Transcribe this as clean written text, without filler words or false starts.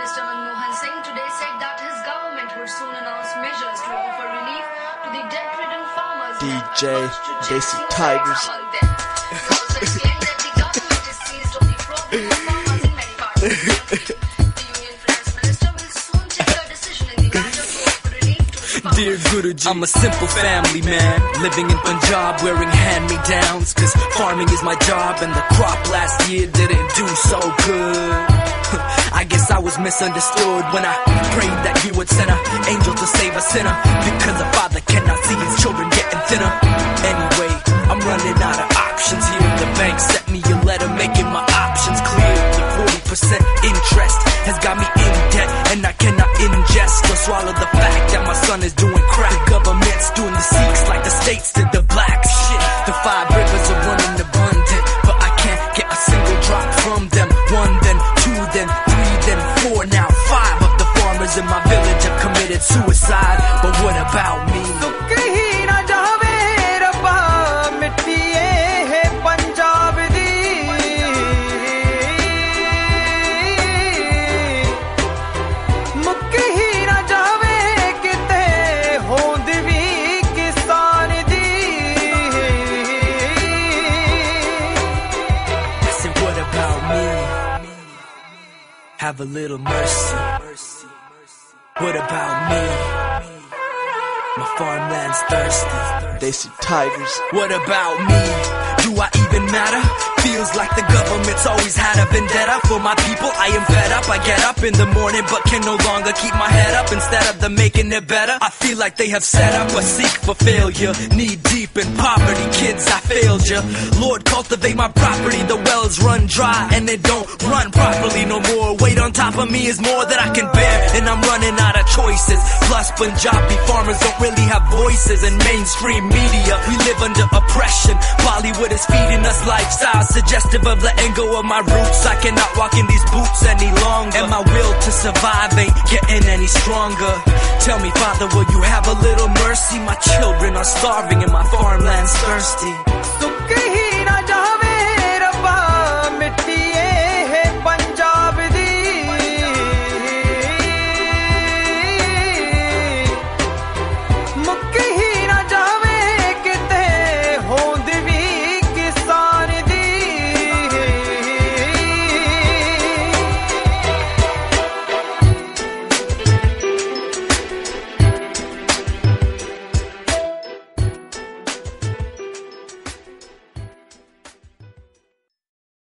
Minister Manmohan Singh today said that his government would soon announce measures to offer relief to the debt-ridden farmers. DJ Desi Tigers. He also explained that the government is seized of the problem of farmers in many parts of the country. The Union Finance Minister will soon take a decision in the matter to offer relief to the farmers. Dear Guruji, I'm a simple family man, living in Punjab wearing hand-me-downs, cause farming is my job and the crop last year didn't do so good. I guess I was misunderstood when I prayed that he would send an angel to save a sinner, because a father cannot see his children getting thinner. Anyway, I'm running out of options here. The bank sent me a letter making my options clear. The 40% interest has got me in debt, and I cannot ingest or swallow the fact that my son is doing crack. The government's doing the Sikhs like the states did the blacks. Shit, the 5 rivers are running abundant, but I can't get a single drop from them. 1, then 2, then 3, then 4. Now 5 of the farmers in my village have committed suicide. But what about me? Have a little mercy. What about me? My farmland's thirsty. Desi Tigers. What about me? Do I even matter? Feels like the government's always had a vendetta for my people. I am fed up. I get up in the morning but can no longer keep my head up. Instead of them making it better, I feel like they have set up a seek for failure. Knee deep in poverty, kids, I failed ya. Lord, cultivate my property. The wells run dry and they don't run properly no more. Weight on top of me is more than I can bear, and I'm running out of choices. Plus Punjabi farmers don't really have voices in mainstream media. We live under oppression. Bollywood is feeding us lifestyles suggestive of letting go of my roots. I cannot walk in these boots any longer, and my will to survive ain't getting any stronger. Tell me, Father, will you have a little mercy? My children are starving and my farmland's thirsty.